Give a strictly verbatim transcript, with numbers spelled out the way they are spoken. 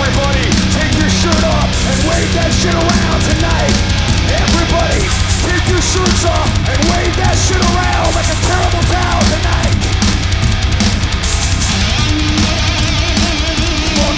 Everybody, take your shirt off and wave that shit around tonight. Everybody, take your shirts off and